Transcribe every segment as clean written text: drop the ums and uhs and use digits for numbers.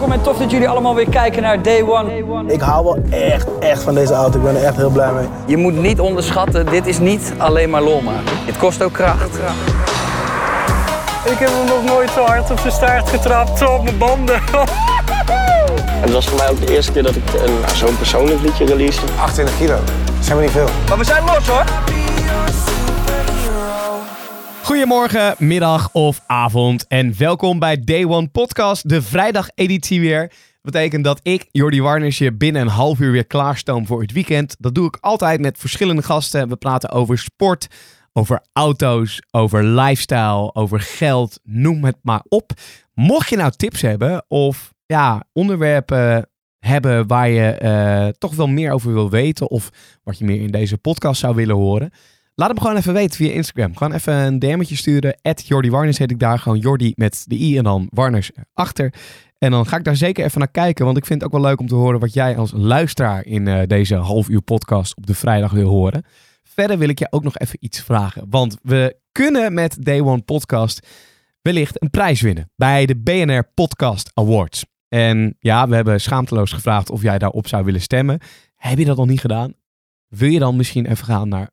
welkom en tof dat jullie allemaal weer kijken naar Day One. Ik hou wel echt van deze auto. Ik ben er echt heel blij mee. Je moet niet onderschatten, dit is niet alleen maar lol maken. Het kost ook kracht. Ik heb hem nog nooit zo hard op zijn staart getrapt, zo op mijn banden. Het was voor mij ook de eerste keer dat ik zo'n persoonlijk liedje release. 28 kilo. Dat zijn we niet veel. Maar we zijn los hoor! Goedemorgen, middag of avond en welkom bij Day One Podcast, de vrijdageditie weer. Dat betekent dat ik, Jordi Warners, je binnen een half uur weer klaarstoom voor het weekend. Dat doe ik altijd met verschillende gasten. We praten over sport, over auto's, over lifestyle, over geld, noem het maar op. Mocht je nou tips hebben of onderwerpen hebben waar je toch wel meer over wil weten of wat je meer in deze podcast zou willen horen, laat hem gewoon even weten via Instagram. Gewoon even een DM'tje sturen. @Jordi Warners heet ik daar. Gewoon Jordi met de i en dan Warners erachter. En dan ga ik daar zeker even naar kijken. Want ik vind het ook wel leuk om te horen wat jij als luisteraar in deze half uur podcast op de vrijdag wil horen. Verder wil ik je ook nog even iets vragen. Want we kunnen met Day One Podcast wellicht een prijs winnen bij de BNR Podcast Awards. En ja, we hebben schaamteloos gevraagd of jij daarop zou willen stemmen. Heb je dat nog niet gedaan? Wil je dan misschien even gaan naar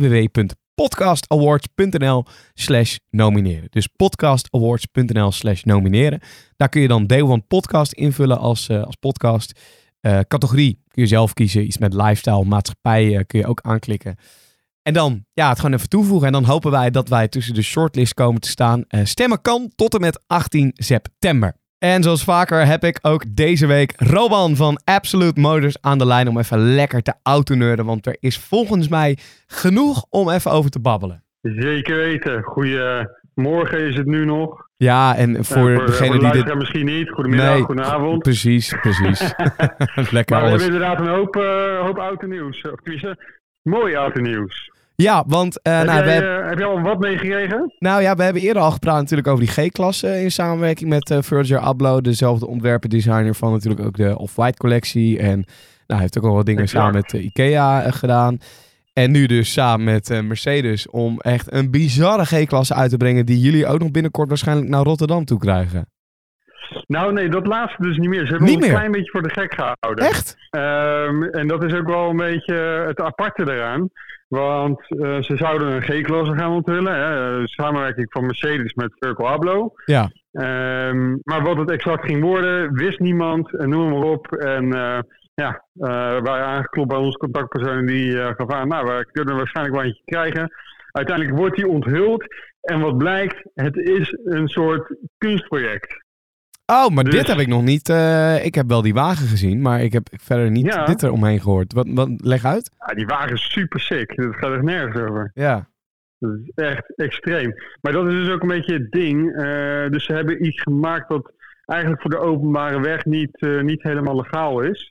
www.podcastawards.nl/nomineren. Dus podcastawards.nl/nomineren. Daar kun je dan Day One Podcast invullen als podcast. Categorie kun je zelf kiezen. Iets met lifestyle, maatschappij kun je ook aanklikken. En dan het gewoon even toevoegen. En dan hopen wij dat wij tussen de shortlist komen te staan. Stemmen kan tot en met 18 september. En zoals vaker heb ik ook deze week Rowan van Absolute Motors aan de lijn om even lekker te autoneurden. Want er is volgens mij genoeg om even over te babbelen. Zeker weten. Goedemorgen is het nu nog. Ja, en voor degene die dit... misschien niet. Goedemiddag, goedenavond. Precies. Lekker maar we alles. hebben inderdaad een hoop autonieuws. Of tenminste, mooi autonieuws. Ja, want... heb je al wat meegekregen? Nou ja, we hebben eerder al gepraat natuurlijk over die G-klasse in samenwerking met Virgil Abloh. Dezelfde ontwerper-designer van natuurlijk ook de Off-White collectie. En hij heeft ook al wat dingen samen met IKEA gedaan. En nu dus samen met Mercedes om echt een bizarre G-klasse uit te brengen die jullie ook nog binnenkort waarschijnlijk naar Rotterdam toe krijgen. Nou nee, dat laatste dus niet meer. Ze hebben ons een klein beetje voor de gek gehouden. Echt? En dat is ook wel een beetje het aparte eraan. Want ze zouden een G-klasse gaan onthullen. Samenwerking van Mercedes met Virgil Abloh. Ja. Maar wat het exact ging worden, wist niemand. Noem maar op. En wij aangeklopt bij onze contactpersoon die gaf aan, we kunnen waarschijnlijk wel eentje krijgen. Uiteindelijk wordt die onthuld. En wat blijkt, het is een soort kunstproject. Oh, maar dit heb ik nog niet. Ik heb wel die wagen gezien, maar ik heb verder niet dit eromheen gehoord. Wat leg uit? Ja, die wagen is super sick. Dat gaat echt nergens over. Ja. Dat is echt extreem. Maar dat is dus ook een beetje het ding. Dus ze hebben iets gemaakt wat eigenlijk voor de openbare weg niet helemaal legaal is.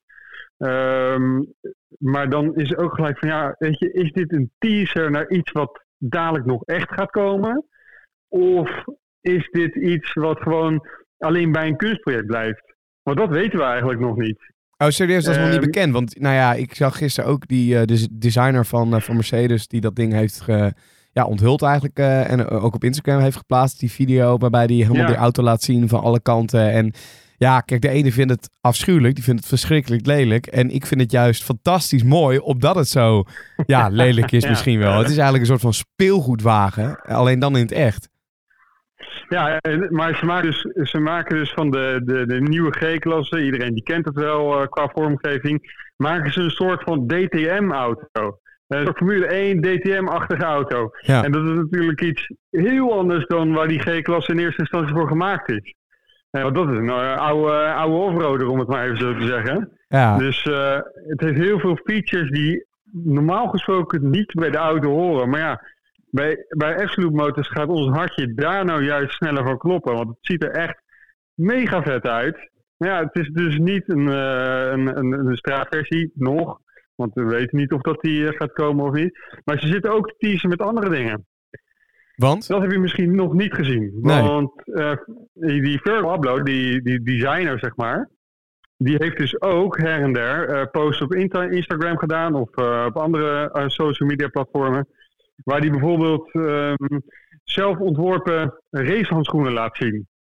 Maar dan is ook gelijk van, is dit een teaser naar iets wat dadelijk nog echt gaat komen? Of is dit iets wat gewoon alleen bij een kunstproject blijft? Want dat weten we eigenlijk nog niet. Oh, serieus, dat is nog niet bekend. Want ik zag gisteren ook die designer van Mercedes die dat ding heeft onthuld eigenlijk. En ook op Instagram heeft geplaatst, die video waarbij hij helemaal die auto laat zien van alle kanten. En ja, kijk, de ene vindt het afschuwelijk, die vindt het verschrikkelijk lelijk. En ik vind het juist fantastisch mooi, opdat het zo lelijk is misschien wel. Het is eigenlijk een soort van speelgoedwagen, alleen dan in het echt. Ja, maar ze maken dus van de nieuwe G-klasse, iedereen die kent het wel qua vormgeving, maken ze een soort van DTM-auto. Een soort Formule 1 DTM-achtige auto. Ja. En dat is natuurlijk iets heel anders dan waar die G-klasse in eerste instantie voor gemaakt is. Want dat is een oude offroader, om het maar even zo te zeggen. Ja. Dus het heeft heel veel features die normaal gesproken niet bij de auto horen. Maar bij Absolute Motors gaat ons hartje daar nou juist sneller van kloppen. Want het ziet er echt mega vet uit. Maar het is dus niet een straatversie nog. Want we weten niet of dat die gaat komen of niet. Maar ze zitten ook te teasen met andere dingen. Want? Dat heb je misschien nog niet gezien. Nee. Want die Virgil Abloh, die designer zeg maar, die heeft dus ook her en der posts op Instagram gedaan of op andere social media platformen. Waar die bijvoorbeeld zelf ontworpen racehandschoenen laat zien.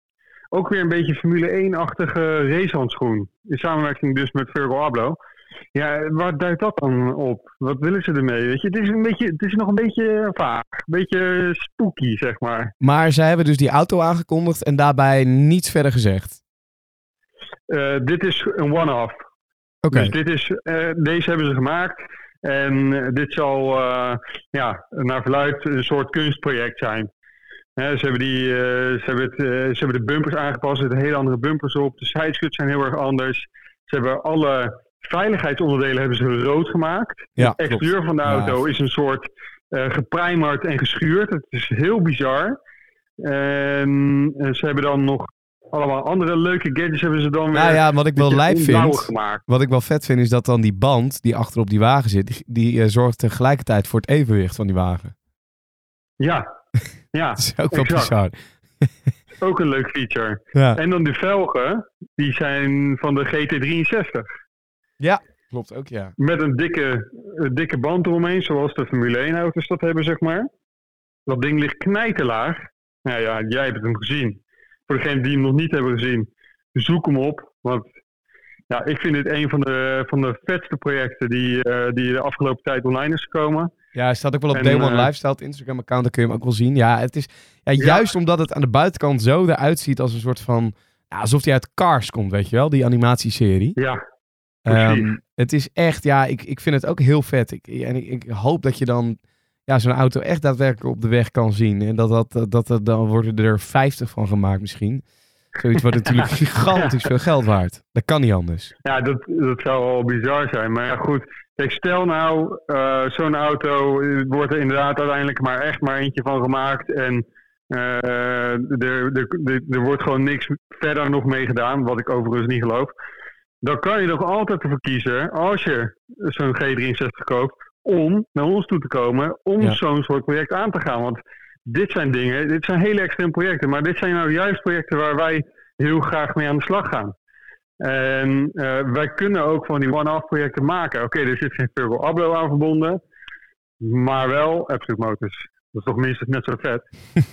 ook weer een beetje Formule 1-achtige racehandschoen. In samenwerking dus met Virgil Abloh. Ja, waar duidt dat dan op? Wat willen ze ermee? Weet je? Het is nog een beetje vaag. Een beetje spooky, zeg maar. Maar zij hebben dus die auto aangekondigd en daarbij niets verder gezegd. Dit is een one-off. Oké. Dus deze hebben ze gemaakt. En dit zal naar verluidt een soort kunstproject zijn. Ze hebben de bumpers aangepast. Er zitten hele andere bumpers op. De sidescuts zijn heel erg anders. Ze hebben alle veiligheidsonderdelen hebben ze rood gemaakt. Ja, het exterieur van de auto is een soort geprijmerd en geschuurd. Het is heel bizar. En ze hebben dan nog allemaal andere leuke gadgets hebben ze dan weer. Nou ja, wat ik wel lijp vind, gemaakt. wat ik wel vet vind, is dat dan die band die achter op die wagen zit, die zorgt tegelijkertijd voor het evenwicht van die wagen. Ja. Dat is ook wel bizar. Ook een leuk feature. Ja. En dan de velgen, die zijn van de GT63. Ja, klopt ook, ja. Met een dikke band eromheen, zoals de Formule 1-auto's dat hebben, zeg maar. Dat ding ligt knijterlaag. Nou ja, jij hebt hem gezien. Voor degenen die hem nog niet hebben gezien, zoek hem op. Want ja, ik vind dit een van de vetste projecten die de afgelopen tijd online is gekomen. Ja, hij staat ook wel op Day One Lifestyle, het Instagram-account, daar kun je hem ook wel zien. Ja, het is juist omdat het aan de buitenkant zo eruit ziet als een soort van, ja, alsof hij uit Cars komt, weet je wel, die animatieserie. Ja, het is echt, ja, ik vind het ook heel vet. Ik hoop dat je dan zo'n auto echt daadwerkelijk op de weg kan zien. En dan worden er 50 van gemaakt misschien. Zoiets wordt natuurlijk gigantisch veel geld waard. Dat kan niet anders. Ja, dat zou wel bizar zijn. Maar ja, goed. Kijk, stel nou, zo'n auto wordt er inderdaad uiteindelijk maar eentje van gemaakt. En er wordt gewoon niks verder nog mee gedaan. Wat ik overigens niet geloof. Dan kan je nog altijd ervoor kiezen, als je zo'n G63 koopt, om naar ons toe te komen, om zo'n soort project aan te gaan. Want dit zijn hele extreme projecten, maar dit zijn nou juist projecten waar wij heel graag mee aan de slag gaan. En wij kunnen ook van die one-off projecten maken. Oké, er zit geen Virgil Abloh aan verbonden, maar wel Absolute Motors. Dat is toch minstens net zo vet.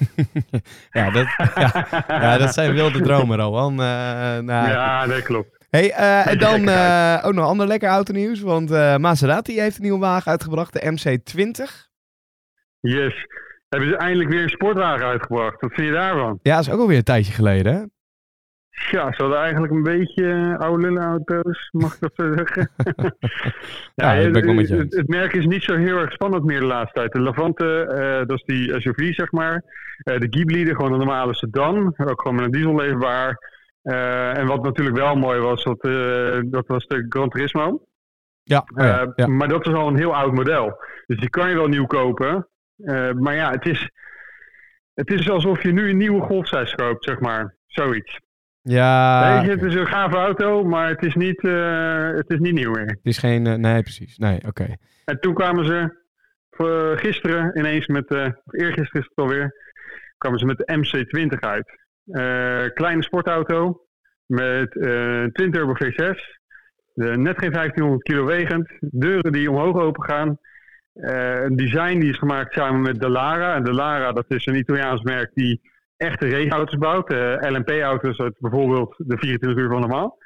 dat zijn wilde dromen, Rowan. Ja, dat klopt. Hey, en dan ook nog ander lekker autonieuws, want Maserati heeft een nieuwe wagen uitgebracht, de MC20. Yes. Hebben ze eindelijk weer een sportwagen uitgebracht. Wat vind je daarvan? Ja, dat is ook alweer een tijdje geleden, hè? Ja, ze hadden eigenlijk een beetje oude lullenauto's, mag ik dat zo zeggen? Dat ben ik wel met je eens. Het merk is niet zo heel erg spannend meer de laatste tijd. De Levante, dat is die SUV, zeg maar. De Ghibli, gewoon een normale sedan, ook gewoon met een diesel leverbaar. En wat natuurlijk wel mooi was, dat was de Gran Turismo. Ja. Maar dat is al een heel oud model. Dus die kan je wel nieuw kopen. Maar ja, het is alsof je nu een nieuwe Golf 6 koopt, zeg maar. Zoiets. Ja. Het is een gave auto, maar het is niet nieuw meer. Het is geen... nee, precies. Nee, oké. En toen kwamen ze gisteren ineens eergisteren is het alweer, kwamen ze met de MC20 uit. Kleine sportauto met 20 turbo V6. Net geen 1500 kilo wegend. Deuren die omhoog open gaan. Een design die is gemaakt samen met Dallara. En Dallara, dat is een Italiaans merk die echte raceauto's bouwt. LMP-auto's uit bijvoorbeeld de 24 uur van Le Mans.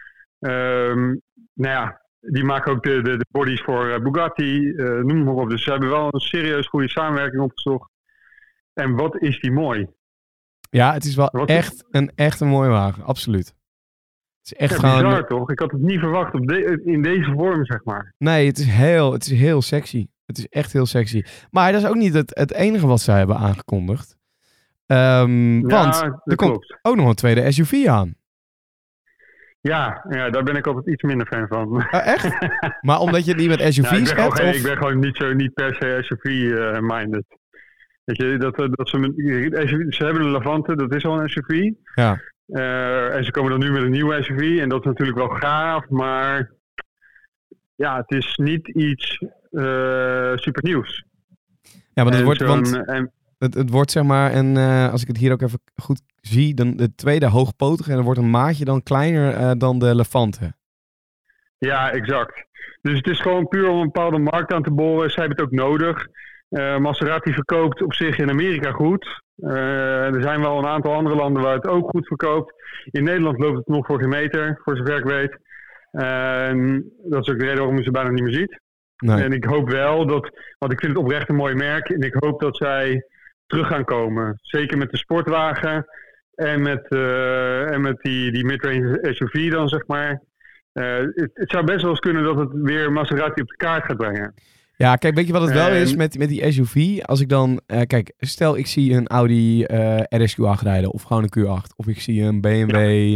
Die maken ook de bodies voor Bugatti. Noem maar op. Dus ze hebben wel een serieus goede samenwerking opgezocht. En wat is die mooi. Ja, het is wel echt een mooie wagen. Absoluut. Het is echt gewoon... bizar toch? Ik had het niet verwacht in deze vorm, zeg maar. Nee, het is heel sexy. Het is echt heel sexy. Maar dat is ook niet het enige wat zij hebben aangekondigd. Want er komt ook nog een tweede SUV aan. Ja, daar ben ik altijd iets minder fan van. Echt? Maar omdat je het niet met SUV's hebt? Ik ben gewoon niet per se SUV-minded. Weet je, ze hebben een Levante, dat is al een SUV. Ja. En ze komen dan nu met een nieuwe SUV. En dat is natuurlijk wel gaaf, maar ja, het is niet iets super nieuws. Ja, maar het wordt zeg maar, en als ik het hier ook even goed zie, dan de tweede hoogpotige en dan wordt een maatje dan kleiner dan de Levante. Ja, exact. Dus het is gewoon puur om een bepaalde markt aan te boren. Zij hebben het ook nodig. Maserati verkoopt op zich in Amerika goed. Er zijn wel een aantal andere landen waar het ook goed verkoopt. In Nederland loopt het nog voor geen meter, voor zover ik weet. Dat is ook de reden waarom je ze bijna niet meer ziet. Nee. En ik hoop wel want ik vind het oprecht een mooi merk. En ik hoop dat zij terug gaan komen. Zeker met de sportwagen en met die midrange SUV dan, zeg maar. Het zou best wel eens kunnen dat het weer Maserati op de kaart gaat brengen. Ja, kijk, weet je wat het wel is met die SUV? Als ik dan, kijk, stel ik zie een Audi RSQ8 rijden of gewoon een Q8. Of ik zie een BMW,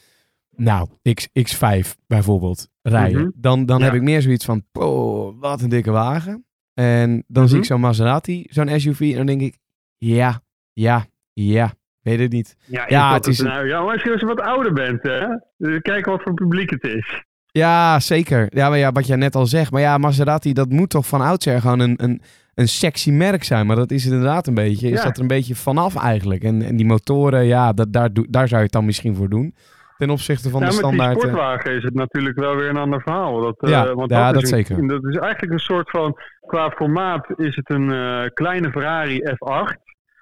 X5 bijvoorbeeld rijden. Dan heb ik meer zoiets van, wat een dikke wagen. En dan zie ik zo'n Maserati, zo'n SUV en dan denk ik, ja, weet het niet. Het is maar als je wat ouder bent, hè? Kijk wat voor publiek het is. Ja, zeker. Ja, maar ja, wat jij net al zegt. Maar ja, Maserati, dat moet toch van oudsher gewoon een sexy merk zijn. Maar dat is het inderdaad een beetje. Is dat er een beetje vanaf eigenlijk. En die motoren, daar zou je het dan misschien voor doen. Ten opzichte van de standaard. Met die sportwagen is het natuurlijk wel weer een ander verhaal. Dat zeker. Dat is eigenlijk een soort van, qua formaat is het een kleine Ferrari F8.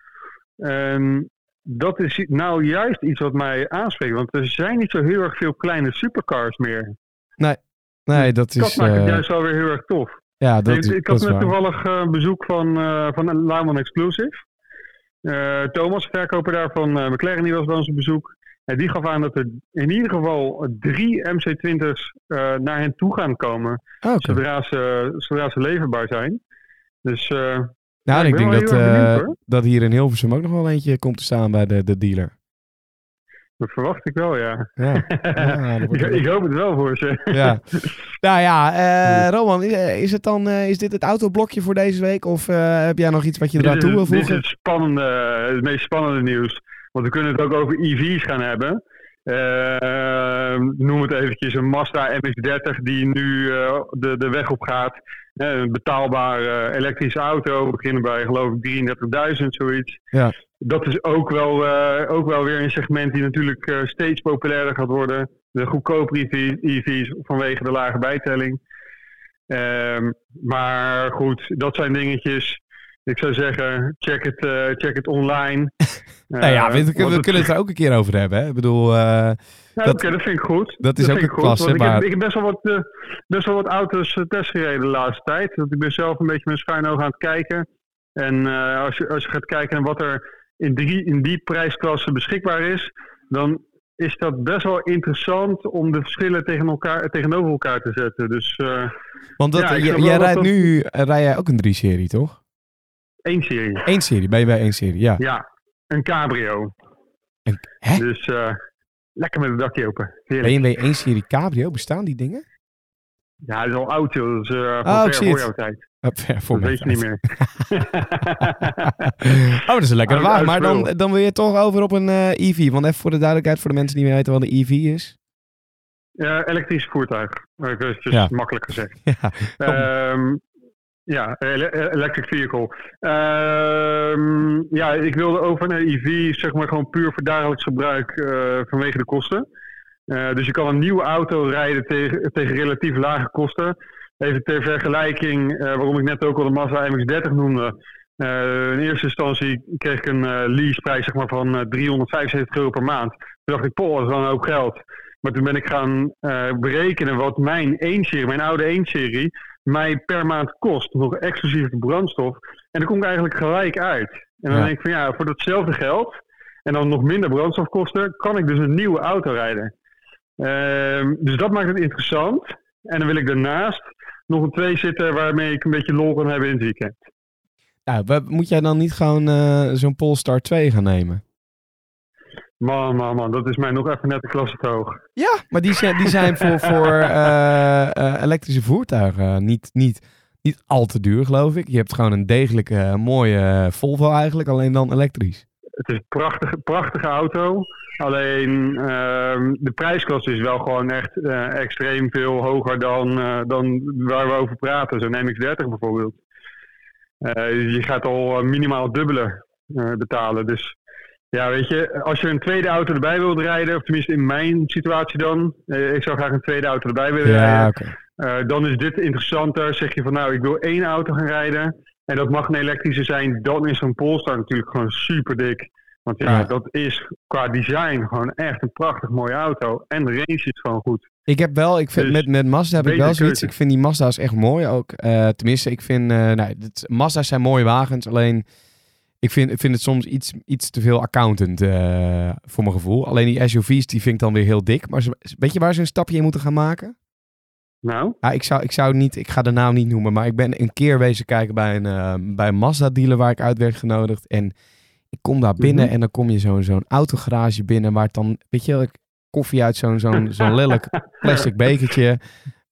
Dat is nou juist iets wat mij aanspreekt. Want er zijn niet zo heel erg veel kleine supercars meer. Nee, dat is... Dat maakt het juist wel weer heel erg tof. Ja, ik had net toevallig bezoek van Le Mans Exclusive. Thomas, verkoper daar van McLaren, die was bij ons op bezoek. En die gaf aan dat er in ieder geval 3 MC20's naar hen toe gaan komen. Zodra ze leverbaar zijn. Dus... ik denk dat hier in Hilversum ook nog wel eentje komt te staan bij de dealer. Dat verwacht ik wel, ja. Ik hoop het wel voor ze. Roman, is dit het autoblokje voor deze week? Of heb jij nog iets wat je eraan toe wil voegen? Dit is het meest spannende nieuws. Want we kunnen het ook over EV's gaan hebben. Noem het eventjes een Mazda MX-30 die nu de weg op gaat. Een betaalbare elektrische auto. Beginnen bij geloof ik 33.000, zoiets. Ja. Dat is ook wel weer een segment die natuurlijk steeds populairder gaat worden. De goedkopere EV's vanwege de lage bijtelling. Maar goed, dat zijn dingetjes. Ik zou zeggen, check het online. We kunnen het er ook een keer over hebben. Hè? Ik bedoel... dat vind ik goed. Dat is ook een klasse. Ik heb best wel wat auto's testgereden de laatste tijd. Want ik ben zelf een beetje met schuin oog aan het kijken. En als je gaat kijken naar wat er in die prijsklasse beschikbaar is, dan is dat best wel interessant om de verschillen tegenover elkaar te zetten. Dus, want rij jij ook een 3-serie, toch? 1 serie. 1 serie, ben je bij 1 serie, ja. Ja, een cabrio. Hè? Dus lekker met het dakje open. Heerlijk. BMW 1 serie cabrio, bestaan die dingen? Ja, dat is al oud, joh. Dat is ver voor jouw tijd. Ver voor dat weet je niet meer. Dat is een lekkere wagen. Maar dan wil je toch over op een EV. Want even voor de duidelijkheid, voor de mensen die niet weten wat een EV is. Elektrisch voertuig. Dus makkelijk gezegd. Electric vehicle. Ik wilde over een EV, zeg maar gewoon puur voor dagelijks gebruik vanwege de kosten. Dus je kan een nieuwe auto rijden tegen relatief lage kosten. Even ter vergelijking, waarom ik net ook al de Mazda MX-30 noemde. In eerste instantie kreeg ik een leaseprijs zeg maar, van €375 per maand. Toen dacht ik, dat is wel een hoop geld. Maar toen ben ik gaan berekenen wat mijn oude 1-serie, mij per maand kost. Nog exclusief de brandstof. En dan kom ik eigenlijk gelijk uit. En dan denk ik van voor datzelfde geld en dan nog minder brandstofkosten, kan ik dus een nieuwe auto rijden. Dus dat maakt het interessant. En dan wil ik daarnaast nog een 2-zitter waarmee ik een beetje lol kan hebben in het weekend. Moet jij dan niet gewoon zo'n Polestar 2 gaan nemen? Man, dat is mij nog even net een klasse te hoog. Ja, maar die zijn voor elektrische voertuigen niet al te duur, geloof ik. Je hebt gewoon een degelijke, mooie Volvo eigenlijk, alleen dan elektrisch. Het is een prachtige auto. Alleen de prijsklasse is wel gewoon echt extreem veel hoger dan waar we over praten. Zo'n MX-30 bijvoorbeeld. Je gaat al minimaal dubbele betalen. Dus ja, weet je, als je een tweede auto erbij wilt rijden, of tenminste in mijn situatie dan, ik zou graag een tweede auto erbij willen rijden. Okay. Dan is dit interessanter. Zeg je van ik wil 1 auto gaan rijden. en dat mag een elektrische zijn, dan is zo'n Polestar natuurlijk gewoon super dik. Want dat is qua design gewoon echt een prachtig mooie auto. En de range is gewoon goed. Ik vind dus met Mazda heb ik wel zoiets. Ik vind die Mazda's echt mooi ook. Tenminste, ik vind... Mazda's zijn mooie wagens, alleen... Ik vind het soms iets te veel accountant voor mijn gevoel. Alleen die SUV's die vind ik dan weer heel dik. Maar weet je waar ze een stapje in moeten gaan maken? Nou? Ja, ik ga de naam niet noemen. Maar ik ben een keer wezen kijken bij een Mazda dealer waar ik uit werd genodigd. En ik kom daar binnen en dan kom je zo'n autogarage binnen. Waar het dan, weet je, koffie uit zo'n lelijk plastic bekertje.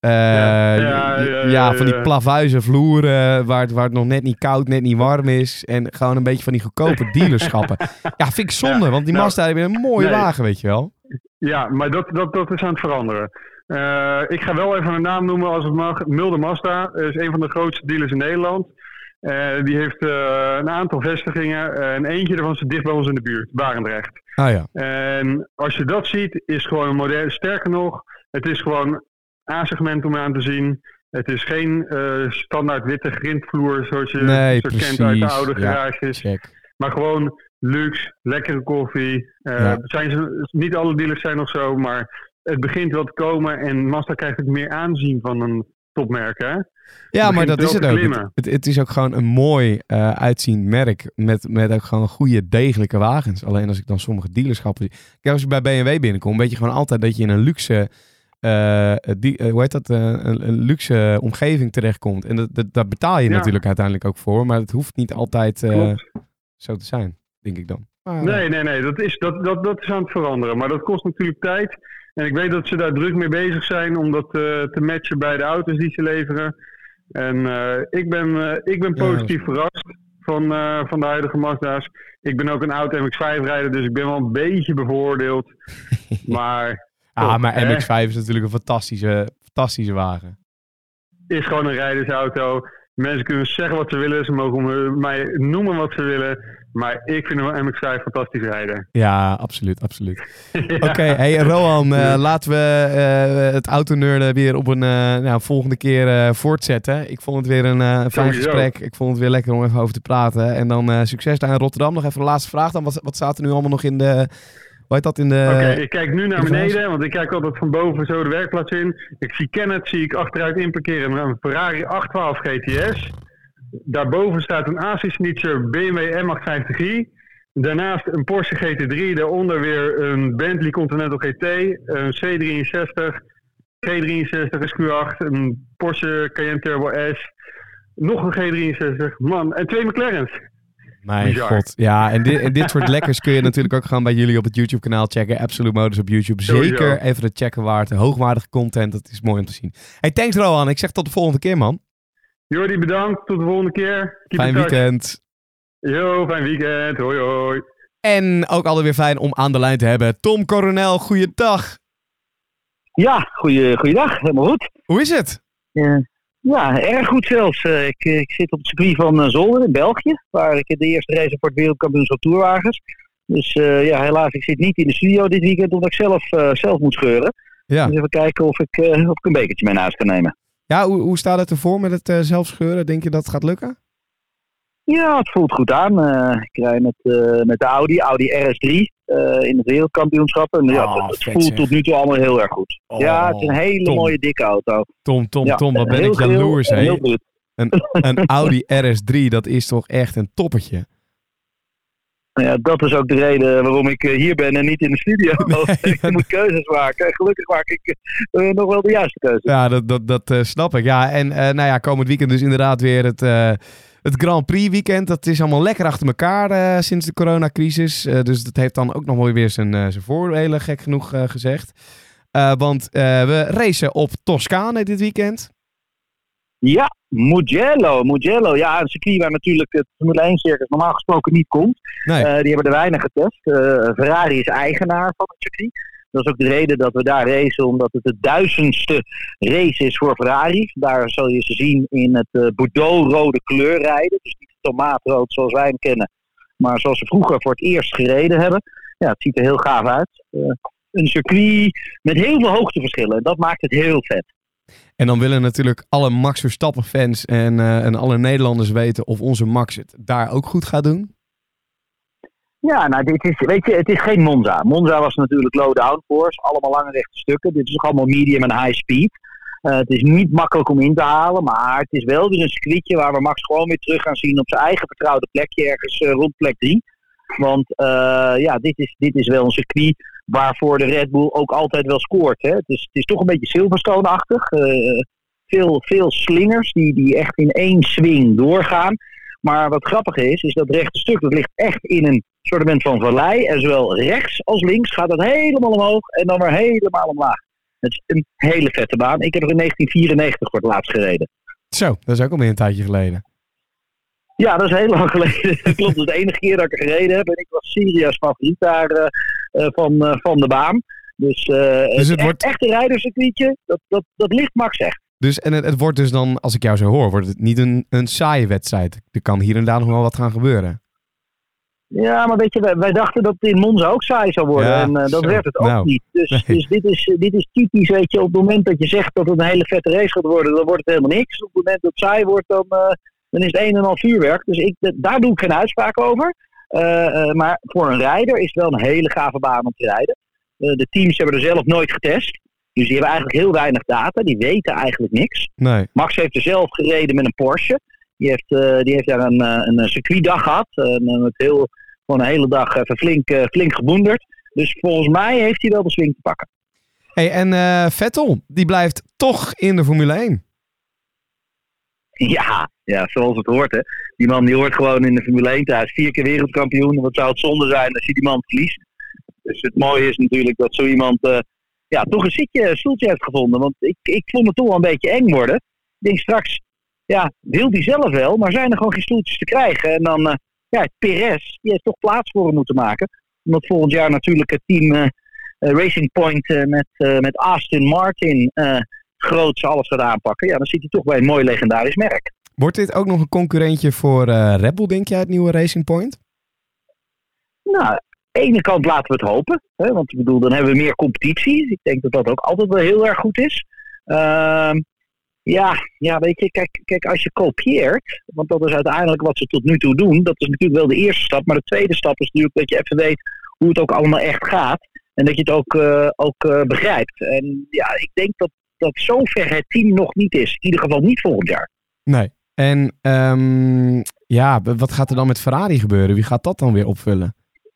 Van die plavuizen vloeren waar het nog net niet koud, net niet warm is. En gewoon een beetje van die goedkope dealerschappen. Ja, vind ik zonde, want die Mazda hebben een mooie wagen, weet je wel. Ja, maar dat is aan het veranderen. Ik ga wel even een naam noemen als het mag. Mulder Mazda is een van de grootste dealers in Nederland. Die heeft een aantal vestigingen. En eentje ervan zit dicht bij ons in de buurt, Barendrecht. Ah ja. En als je dat ziet, is gewoon een modern. Sterker nog, het is gewoon A-segment om aan te zien. Het is geen standaard witte grindvloer zoals je kent uit de oude garages. Maar gewoon luxe, lekkere koffie. Niet alle dealers zijn nog zo, maar het begint wel te komen. En Mazda krijgt ook meer aanzien van een topmerk, hè? Ja, maar dat is het ook. Het is ook gewoon een mooi uitziend merk met ook gewoon goede, degelijke wagens. Alleen als ik dan sommige dealerschappen zie. Kijk, als je bij BMW binnenkomt, weet je gewoon altijd dat je in een luxe... een luxe omgeving terechtkomt. En daar betaal je natuurlijk uiteindelijk ook voor. Maar het hoeft niet altijd zo te zijn, denk ik dan. Nee. Dat is aan het veranderen. Maar dat kost natuurlijk tijd. En ik weet dat ze daar druk mee bezig zijn om dat te matchen bij de auto's die ze leveren. En ik ben positief verrast van de huidige Mazda's. Ik ben ook een oud MX-5-rijder, dus ik ben wel een beetje bevooroordeeld. Maar... maar MX-5 is natuurlijk een fantastische wagen. Is gewoon een rijdersauto. Mensen kunnen zeggen wat ze willen. Ze mogen mij noemen wat ze willen. Maar ik vind een MX-5 fantastisch rijden. Ja, absoluut. Oké, hey Rohan, laten we het autonerden weer op een volgende keer voortzetten. Ik vond het weer een fijn gesprek. Ik vond het weer lekker om even over te praten. En dan succes daar in Rotterdam. Nog even een laatste vraag dan. Wat staat er nu allemaal nog in de... Oké, ik kijk nu naar beneden, want ik kijk altijd van boven zo de werkplaats in. Ik zie Kenneth, zie ik achteruit inparkeren met een Ferrari 812 GTS. Daarboven staat een AC-snitcher BMW M850i. Daarnaast een Porsche GT3, daaronder weer een Bentley Continental GT, een C63, G63 SQ8, een Porsche Cayenne Turbo S, nog een G63, man, en 2 McLaren's. Mijn god. Ja, en dit soort lekkers kun je natuurlijk ook gewoon bij jullie op het YouTube-kanaal checken. Absolute Motors op YouTube. Zeker even het checken waard. Hoogwaardige content, dat is mooi om te zien. Hey, thanks Rohan. Ik zeg tot de volgende keer, man. Jordi, bedankt. Tot de volgende keer. Fijn weekend. Fijn weekend. Hoi, hoi. En ook alweer weer fijn om aan de lijn te hebben. Tom Coronel, goeiedag. Ja, goeiedag. Helemaal goed. Hoe is het? Ja, erg goed zelfs. Ik zit op het circuit van Zolder in België, waar ik de eerste race heb voor het wereldkampioenschap tourwagens. Dus helaas, ik zit niet in de studio dit weekend, omdat ik zelf moet scheuren. Ja. Dus even kijken of ik een bekertje mee naar huis kan nemen. Ja, hoe staat het ervoor met het zelf scheuren? Denk je dat het gaat lukken? Ja, het voelt goed aan. Ik rij met de Audi RS3 in het wereldkampioenschap. En het voelt tot nu toe allemaal heel erg goed. Ja, het is een hele mooie dikke auto. Tom, wat ben ik jaloers, hè? Een Audi RS3, dat is toch echt een toppertje. Ja, dat is ook de reden waarom ik hier ben en niet in de studio. Ik moet keuzes maken. Gelukkig maak ik nog wel de juiste keuze. Ja, dat snap ik. Ja, en komend weekend dus inderdaad weer het Grand Prix weekend. Dat is allemaal lekker achter elkaar sinds de coronacrisis. Dus dat heeft dan ook nog wel weer zijn voordelen, gek genoeg gezegd. Want we racen op Toscane dit weekend. Ja, Mugello. Ja, een circuit waar natuurlijk het Formule 1 circus normaal gesproken niet komt. Nee. Die hebben er weinig getest. Ferrari is eigenaar van het circuit. Dat is ook de reden dat we daar racen, omdat het de 1000ste race is voor Ferrari. Daar zal je ze zien in het Bordeaux-rode kleur rijden. Dus niet tomaatrood zoals wij hem kennen, maar zoals ze vroeger voor het eerst gereden hebben. Ja, het ziet er heel gaaf uit. Een circuit met heel veel hoogteverschillen. En dat maakt het heel vet. En dan willen natuurlijk alle Max Verstappen fans en alle Nederlanders weten of onze Max het daar ook goed gaat doen. Ja, nou, het is geen Monza. Monza was natuurlijk low downforce, allemaal lange rechte stukken. Dit is ook allemaal medium en high speed. Het is niet makkelijk om in te halen, maar het is wel weer een circuitje waar we Max gewoon weer terug gaan zien op zijn eigen vertrouwde plekje, ergens rond plek 3. Want dit is wel een circuit waarvoor de Red Bull ook altijd wel scoort. Hè. Het is toch een beetje Silverstone-achtig. Veel slingers die echt in één swing doorgaan. Maar wat grappig is dat rechte stuk, dat ligt echt in een soort van vallei. En zowel rechts als links gaat dat helemaal omhoog en dan weer helemaal omlaag. Het is een hele vette baan. Ik heb er in 1994 voor het laatst gereden. Zo, dat is ook alweer een tijdje geleden. Ja, dat is heel lang geleden. Dat klopt, dat is de enige keer dat ik er gereden heb. En ik was serieus favoriet daar van de baan. Dus het wordt echt een rijderscircuitje, dat ligt Max echt. Dus, en het wordt dus dan, als ik jou zo hoor, wordt het niet een saaie wedstrijd. Er kan hier en daar nog wel wat gaan gebeuren. Ja, maar weet je, wij dachten dat het in Monza ook saai zou worden. Ja, en dat werd het ook niet. Dus dit is typisch, weet je, op het moment dat je zegt dat het een hele vette race gaat worden, dan wordt het helemaal niks. Op het moment dat het saai wordt, dan is het een en al vuurwerk. Dus daar doe ik geen uitspraak over. Maar voor een rijder is het wel een hele gave baan om te rijden. De teams hebben er zelf nooit getest. Dus die hebben eigenlijk heel weinig data. Die weten eigenlijk niks. Nee. Max heeft er zelf gereden met een Porsche. Die heeft daar een circuitdag gehad. Met gewoon een hele dag even flink geboenderd. Dus volgens mij heeft hij wel de swing te pakken. Hey, en Vettel, die blijft toch in de Formule 1. Ja, zoals het hoort. Hè. Die man die hoort gewoon in de Formule 1 thuis. 4 keer wereldkampioen. Wat zou het zonde zijn als je die man verliest. Dus het mooie is natuurlijk dat zo iemand toch een stoeltje heeft gevonden. Want ik vond het toch wel een beetje eng worden. Ik denk straks, wil hij zelf wel, maar zijn er gewoon geen stoeltjes te krijgen. En dan, Perez, die heeft toch plaats voor hem moeten maken. Omdat volgend jaar natuurlijk het team Racing Point met Aston Martin groots alles gaat aanpakken. Ja, dan zit hij toch bij een mooi legendarisch merk. Wordt dit ook nog een concurrentje voor Red Bull, denk jij, het nieuwe Racing Point? Nou, aan de ene kant laten we het hopen. Hè, want ik bedoel, dan hebben we meer competitie. Ik denk dat dat ook altijd wel heel erg goed is. Weet je, kijk, als je kopieert, want dat is uiteindelijk wat ze tot nu toe doen, dat is natuurlijk wel de eerste stap, maar de tweede stap is natuurlijk dat je even weet hoe het ook allemaal echt gaat en dat je het ook begrijpt. En ja, ik denk dat zover het team nog niet is. In ieder geval niet volgend jaar. Nee. En wat gaat er dan met Ferrari gebeuren? Wie gaat dat dan weer opvullen?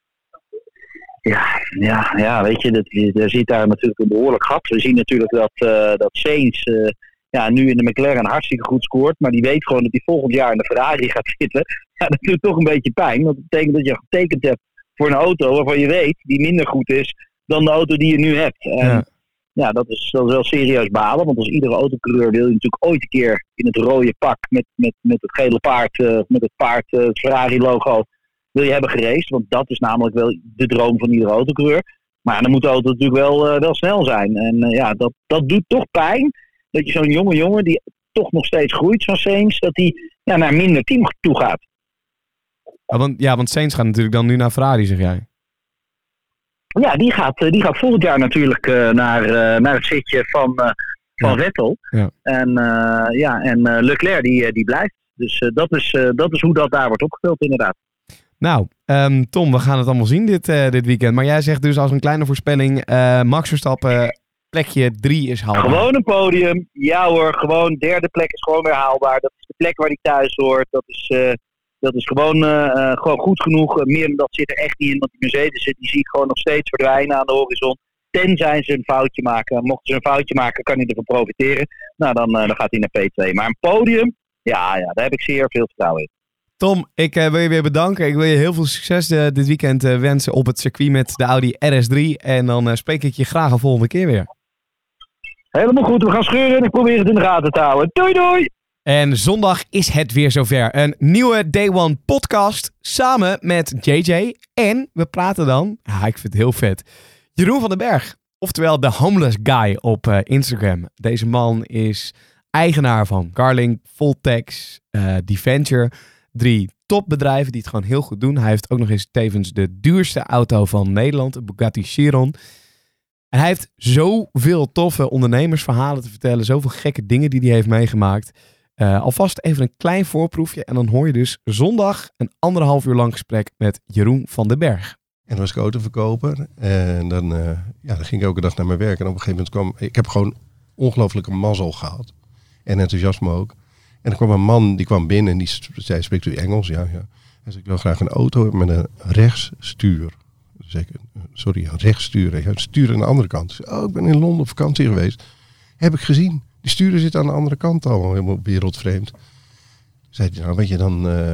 Ja, weet je, zit daar natuurlijk een behoorlijk gat. We zien natuurlijk dat Sainz nu in de McLaren hartstikke goed scoort, maar die weet gewoon dat hij volgend jaar in de Ferrari gaat zitten. Ja, dat doet toch een beetje pijn, want dat betekent dat je getekend hebt voor een auto waarvan je weet die minder goed is dan de auto die je nu hebt. En dat is wel serieus balen, want als iedere autocoureur wil je natuurlijk ooit een keer in het rode pak met het gele paard, het Ferrari logo, wil je hebben geraced, want dat is namelijk wel de droom van iedere autocoureur. Maar dan moet de auto natuurlijk wel snel zijn. En dat doet toch pijn. Dat je zo'n jonge jongen die toch nog steeds groeit, zo'n Sainz, dat hij naar een minder team toe gaat. Want Sainz gaat natuurlijk dan nu naar Ferrari, zeg jij? Ja, die gaat volgend jaar natuurlijk naar het zitje van Vettel. Ja. En Leclerc die blijft. Dus dat is hoe dat daar wordt opgevuld inderdaad. Nou, Tom, we gaan het allemaal zien dit weekend. Maar jij zegt dus als een kleine voorspelling, Max Verstappen, plekje 3 is haalbaar. Gewoon een podium. Ja hoor, gewoon derde plek is gewoon weer haalbaar. Dat is de plek waar hij thuis hoort. Dat is gewoon goed genoeg. Meer dan dat zit er echt niet in. Want die Mercedes die zie ik gewoon nog steeds verdwijnen aan de horizon. Tenzij ze een foutje maken. Mochten ze een foutje maken, kan hij ervan profiteren. Nou, dan gaat hij naar P2. Maar een podium, daar heb ik zeer veel vertrouwen in. Tom, ik wil je weer bedanken. Ik wil je heel veel succes dit weekend wensen op het circuit met de Audi RS3. En dan spreek ik je graag een volgende keer weer. Helemaal goed, we gaan scheuren en ik probeer het in de gaten te houden. Doei doei! En zondag is het weer zover. Een nieuwe Day One podcast samen met JJ. En we praten dan, ik vind het heel vet, Jeroen van den Berg. Oftewel de Homeless Guy op Instagram. Deze man is eigenaar van Carling, Voltex, Deventure. 3 topbedrijven die het gewoon heel goed doen. Hij heeft ook nog eens tevens de duurste auto van Nederland, een Bugatti Chiron. En hij heeft zoveel toffe ondernemersverhalen te vertellen. Zoveel gekke dingen die hij heeft meegemaakt. Alvast even een klein voorproefje. En dan hoor je dus zondag een 1,5 uur lang gesprek met Jeroen van den Berg. En dan was ik autoverkoper. En dan ging ik elke dag naar mijn werk. En op een gegeven moment ik heb gewoon ongelooflijke mazzel gehad. En enthousiasme ook. En er kwam een man, die kwam binnen en die zei, spreekt u Engels? Ja. Hij zei, ik wil graag een auto met een rechtsstuur. Zeker, sorry, een rechtsstuur. Ja, stuur aan de andere kant. Zei, ik ben in Londen op vakantie geweest. Heb ik gezien. Die sturen zitten aan de andere kant al, helemaal wereldvreemd. Zei hij, nou weet je,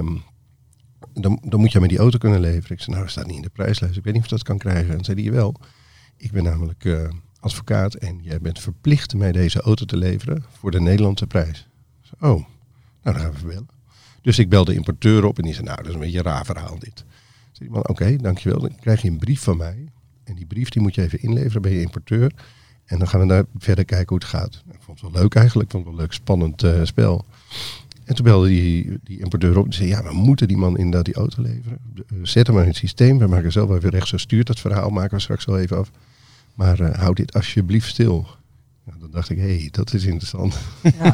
dan moet je met die auto kunnen leveren. Ik zei, nou dat staat niet in de prijslijst. Ik weet niet of dat kan krijgen. En zei hij, wel, ik ben namelijk advocaat en jij bent verplicht mij deze auto te leveren voor de Nederlandse prijs. Zei, nou dan gaan we bellen. Dus ik belde de importeur op en die zei, nou dat is een beetje een raar verhaal dit. Zei die man, oké, dankjewel. Dan krijg je een brief van mij. En die brief die moet je even inleveren bij je importeur. En dan gaan we daar verder kijken hoe het gaat. Ik vond het wel leuk eigenlijk. Ik vond het wel een leuk, spannend spel. En toen belde die importeur op en zei, ja, we moeten die man inderdaad die auto leveren. Zet hem maar in het systeem. We maken zelf even rechts gestuurd. Dat verhaal maken we straks wel even af. Maar houd dit alsjeblieft stil. Nou, dan dacht ik, dat is interessant. Ja.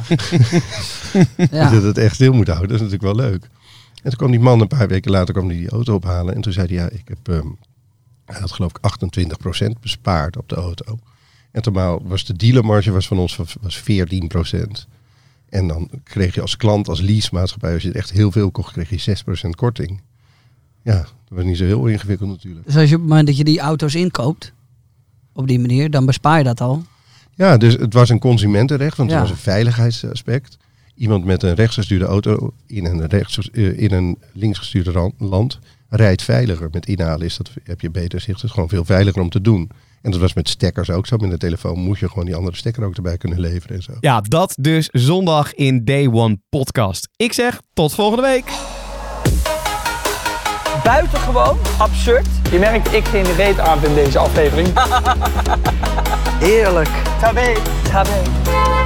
Ja. Dat het echt stil moet houden, dat is natuurlijk wel leuk. En toen kwam die man een paar weken later die auto ophalen. En toen zei hij, ik heb, hij had geloof ik 28% bespaard op de auto. En toen was de dealermarge van ons was 14%. En dan kreeg je als klant, als leasemaatschappij, als je echt heel veel kocht, kreeg je 6% korting. Ja, dat was niet zo heel ingewikkeld natuurlijk. Dus als je op het moment dat je die auto's inkoopt, op die manier, dan bespaar je dat al? Ja, dus het was een consumentenrecht, want het was een veiligheidsaspect. Iemand met een rechtsgestuurde auto in een linksgestuurde land rijdt veiliger. Met inhalen heb je beter zicht. Het is gewoon veel veiliger om te doen. En dat was met stekkers ook zo. Met de telefoon moest je gewoon die andere stekker ook erbij kunnen leveren en zo. Ja, dat dus zondag in Day One Podcast. Ik zeg tot volgende week. Buitengewoon absurd. Je merkt, ik geen reet aan in deze aflevering. Heerlijk. Tabé.